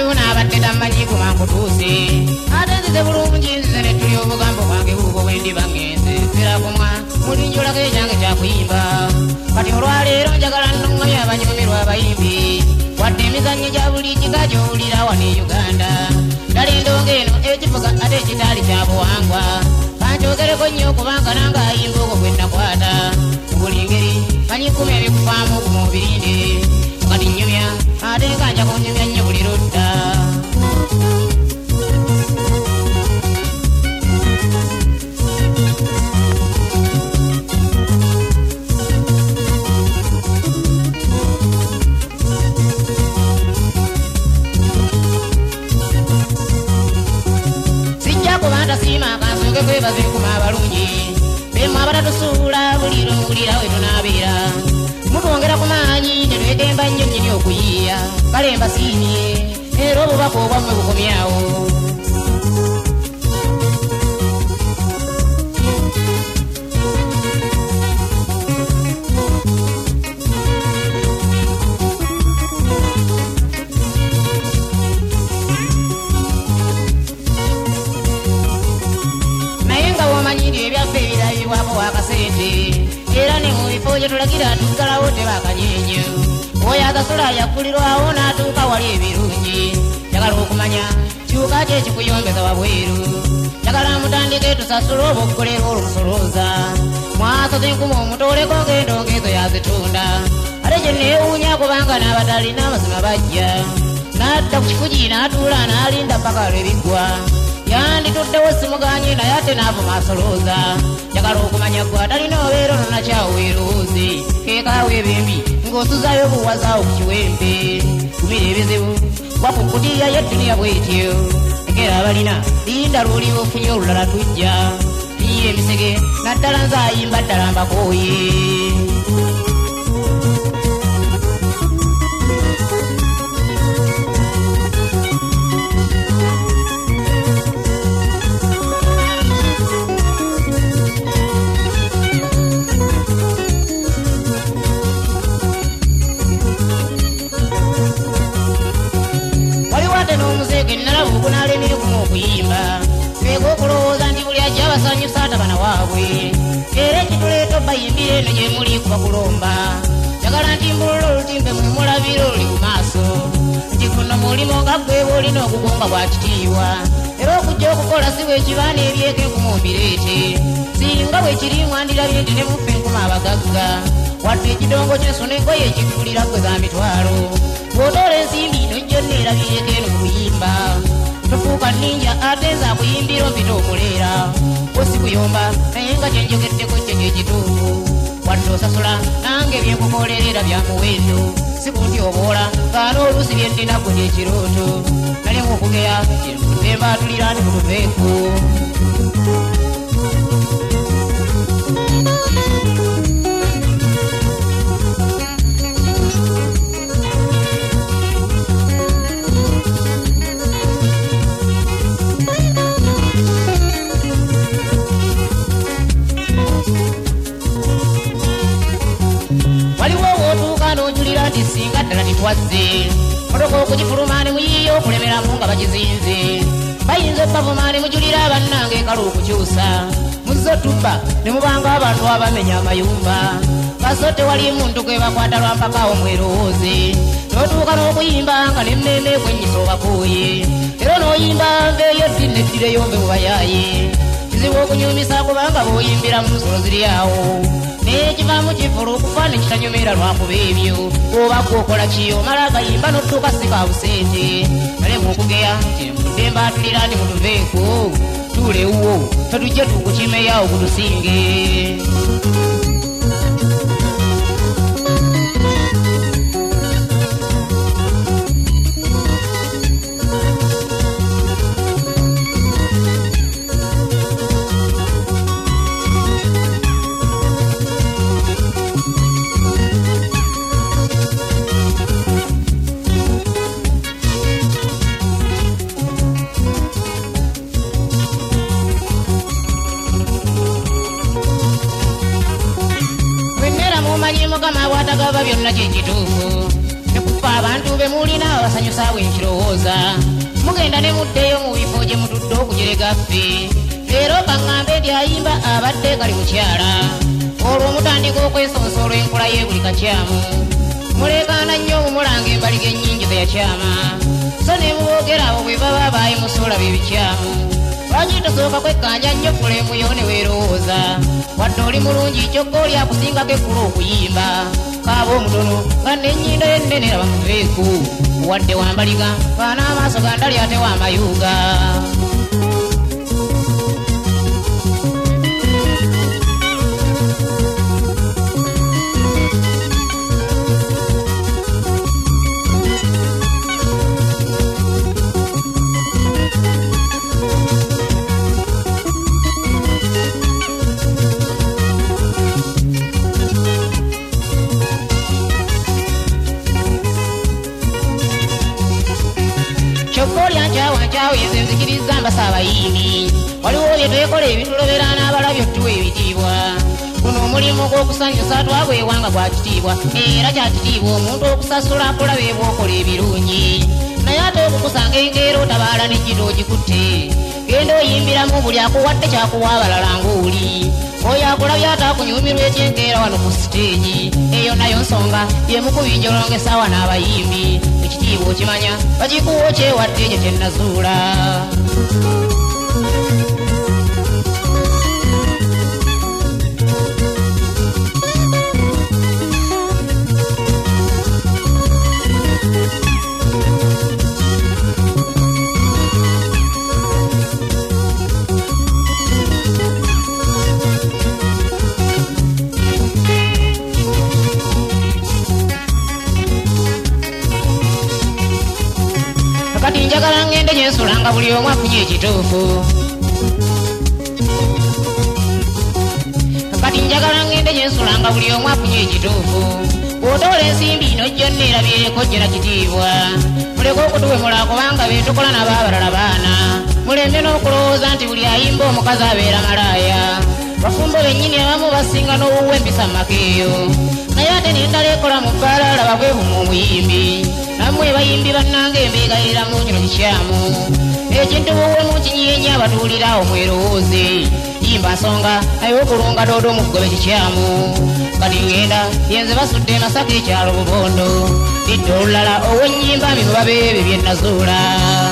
abantu n'abateta manyi kumankutuuse ate nzize bulungi nzize ne tuli obugambo bwange buubwo bwe ndiba ngenze fera kumwa mulinjulako ekyange kyakuyimba kati olwaleero njagala nnoŋŋamya abanyumirwa abayimbi wadde emizannyo gya buli kika gy'owulira wano e Uganda ddala endongo eno ekivuga ate ekitaali kya buwangwa kankyogereko nnyo kubanga nange ayimba okwo gwe nakwata mu buli ngeri manyi kkumi ebikuvaamu ku mubirinde kati nnyumya ate nga nja kunnyumya nnyo buli ludda kwebaze kuma abalungi bemu abatatusuula buliro mulira we tunaabeera mutwongera ku maanyi tetwegemba nnyo nnyini okuyiiya kale mbasiimye era obubaka obwammwe bukomyawo era ne mu bifo gye tulagira tuggalawo tebakanyenyo oyo agasula yakulirwawo n'atuuka wali ebirungi njagala okumanya kiwuka kye kikuyombeza wabweru njagala mutandike tusasula oba okukolera olusolooza mwasoze enkuma omutooleko ng'endongo ezo yazitunda ate gye neewuunya kubanga n'abatalina amazima bajja n'adda ku kifugi n'atuula n'alinda paka lwebiggwa yandituddewo simuganye naye ate n'avuma asolooza njagala okumanya gwe atalina obeera ono nakyaweerooze keekaawo ebembi ng'osuzayo buwazaawo ku kiwempe kumira ebizibu gwa ku kutiya y'edduniya bw'etyo egera abalina linda lw'oliba ofunye olulala tujja tiye emisege naddala nze ayimba ddala mbakooye okulowoza nti buli ajja abasanyusa atabana waabwe era ekituleeta bayimbire eno gye muli kuba kulomba njagala nti mbulula olutimbe mwe mulabira oluli ku maaso nti kuno mulimo nga gwe olina okugonga bwa kitiibwa era okujja okukola si bwe kibaana ebyeko enkuma ombireete singa bwe kiri mwandirabye nti ne muffe enkuma abagagga wadde ekidongo ky'enso n'engoye ekigulira gwe za mitwalo bw'otoola ensimbi ino jjonna erabireko eno mu kuyimba tofuuka ninja ate nze akuyimbira ompita omuleera osi kuyomba naye nga kyenjogeddeko kyo kyekituufu wadde osasula nange byenkukolerera bya muwendo si kunti oboola nga n'oluusi byendina gwe kyekirooto nali ngaokugeya kyemba atulira ndi mutuveeku singa ddala titwazze motoka okugifuluma ne muyiiyo okulemeramu nga bagizinze bayinza obbavuma ne mujulira bannange ekala okukyusa muzze tubba ne mubanga abantu abamenya amayumba kaso tewali muntu gwe bakwata lwampakaawo mwerowooze n'otuuka n'okuyimba nga n'emmeeme kwennyisa obakooye era n'oyimba nveeyo ddineddire yombe mu bayaaye kizibu okunyumisa kubanga bw'oyimbira mu nsolo ziri awo n'ekivaamu kifula okufa ne kitanyumira lwakuba ebyo oba gwokola ki omala agayimba n'odduka si ka busente nalemu okugeya nti muddembe atulira ndi mutuveeko tuulewuwo tetujje tukukimeyawo kutusinge mukama bw'atagaba byonna kye kituufu mufa abantu be mulina abasanyusa bwenkirowooza mugenda ne muddeyo mu bifo gye mutudde okujerega ffe leero kaŋŋambe lyayimba abadde kali mukyala olwo mutandika okwesonsola enkola ye buli kakyamu muleekaana nnyo omumulanga embaliga ennyingi ze yakyama so ne muboogera abo bwe baba baayimusuula b'ebikyamu lwaki tosooka kwekkanja nnyo fulemu yo ne weerowooza wadde oli mulungi kyokka oli akusingako ekkulu okuyimba kaaba omutono nga n'ennyindo y'ennene raba muveeku wadde wambaliga baana amaaso gandali ate w'amayuuga yenze nzikiriza mbasa abayimbi waliwo bye twekola ebitulobera n'abalabyo ottuwa ebitiibwa guno omulimu gw'okusanyusa twagwewanga gwa kitiibwa era kya kitiibwa omuntu okusasula akulaba ebwokola ebirungi naye ate okukusanga enkeera otabaala n'ejjito ogikutte genda oyimbiramu buli akuwadde kyakuwa abalala ng'oli oyo akulabye ate akunyumirwa ekyenkeera wano ku siteegi eyo nayo nsonga yemukubinjolongesa wano abayimbi ekitiibwa okimanya bakikuwa okyewadde ekyo kyennazuula kati njagala ngende gyensulanga buli omu afunye ekituufu kati njagala ngende gyensulanga buli omu afunye ekituufu bw'otoola ensimbi ino gyonna erabyeko gyera kitiibwa muleke okutuwemula kubanga betukola nabo abalala baana mulembe n'okulowooza nti buli ayimba omukazi abeera malaaya bafumbo bennyini abamu basinga n'obuwa empisa mu maka eyo naye ate n'endala ekola mu bbaala laba bwebuma omuyimbi nammwe bayimbi bannanga embeegayiramu kino kikyamu ekintu buwemu kinyeenya abatuulira omwerowooze yimba nsonga naye okulunga doodo omugobe kikyamu kati ngenda yenze basudde masaka ekyalo bubondo lidde olulala ow'ennyimba mino babeebe bye nazuula